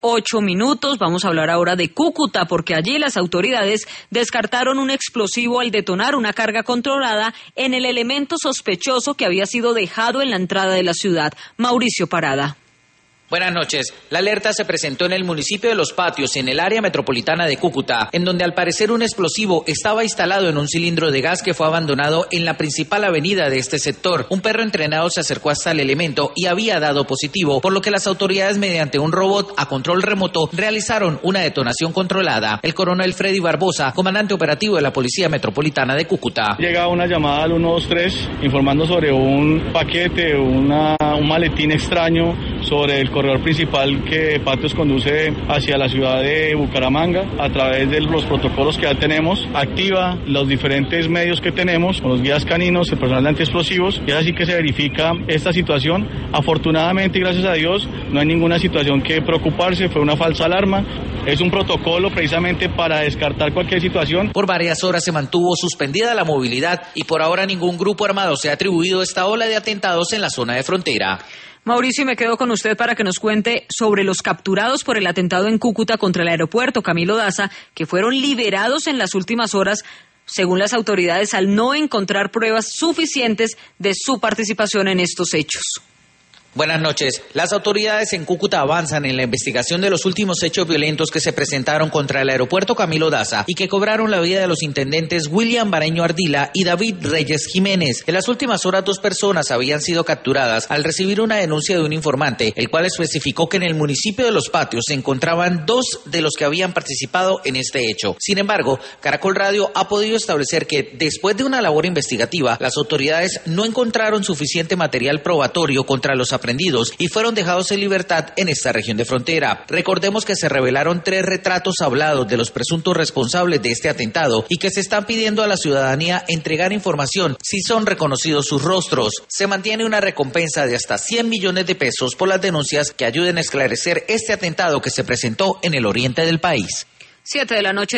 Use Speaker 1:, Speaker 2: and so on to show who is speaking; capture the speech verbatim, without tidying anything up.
Speaker 1: ocho minutos. Vamos a hablar ahora de Cúcuta, porque allí las autoridades descartaron un explosivo al detonar una carga controlada en el elemento sospechoso que había sido dejado en la entrada de la ciudad. Mauricio Parada.
Speaker 2: Buenas noches. La alerta se presentó en el municipio de Los Patios, en el área metropolitana de Cúcuta, en donde al parecer un explosivo estaba instalado en un cilindro de gas que fue abandonado en la principal avenida de este sector. Un perro entrenado se acercó hasta el elemento y había dado positivo, por lo que las autoridades, mediante un robot a control remoto, realizaron una detonación controlada. El coronel Freddy Barbosa, comandante operativo de la Policía Metropolitana de Cúcuta.
Speaker 3: Llega una llamada al uno dos tres informando sobre un paquete, una, un maletín extraño sobre el corredor principal que Patios conduce hacia la ciudad de Bucaramanga. A través de los protocolos que ya tenemos, activa los diferentes medios que tenemos, con los guías caninos, el personal de antiexplosivos, y es así que se verifica esta situación. Afortunadamente y gracias a Dios no hay ninguna situación que preocuparse, fue una falsa alarma. Es un protocolo precisamente para descartar cualquier situación.
Speaker 2: Por varias horas se mantuvo suspendida la movilidad y por ahora ningún grupo armado se ha atribuido esta ola de atentados en la zona de frontera.
Speaker 1: Mauricio, me quedo con usted para que nos cuente sobre los capturados por el atentado en Cúcuta contra el aeropuerto Camilo Daza, que fueron liberados en las últimas horas, según las autoridades, al no encontrar pruebas suficientes de su participación en estos hechos.
Speaker 2: Buenas noches. Las autoridades en Cúcuta avanzan en la investigación de los últimos hechos violentos que se presentaron contra el aeropuerto Camilo Daza y que cobraron la vida de los intendentes William Bareño Ardila y David Reyes Jiménez. En las últimas horas, dos personas habían sido capturadas al recibir una denuncia de un informante, el cual especificó que en el municipio de Los Patios se encontraban dos de los que habían participado en este hecho. Sin embargo, Caracol Radio ha podido establecer que, después de una labor investigativa, las autoridades no encontraron suficiente material probatorio contra los aprendidos y fueron dejados en libertad en esta región de frontera. Recordemos que se revelaron tres retratos hablados de los presuntos responsables de este atentado y que se están pidiendo a la ciudadanía entregar información si son reconocidos sus rostros. Se mantiene una recompensa de hasta cien millones de pesos por las denuncias que ayuden a esclarecer este atentado que se presentó en el oriente del país.
Speaker 1: Siete de la noche.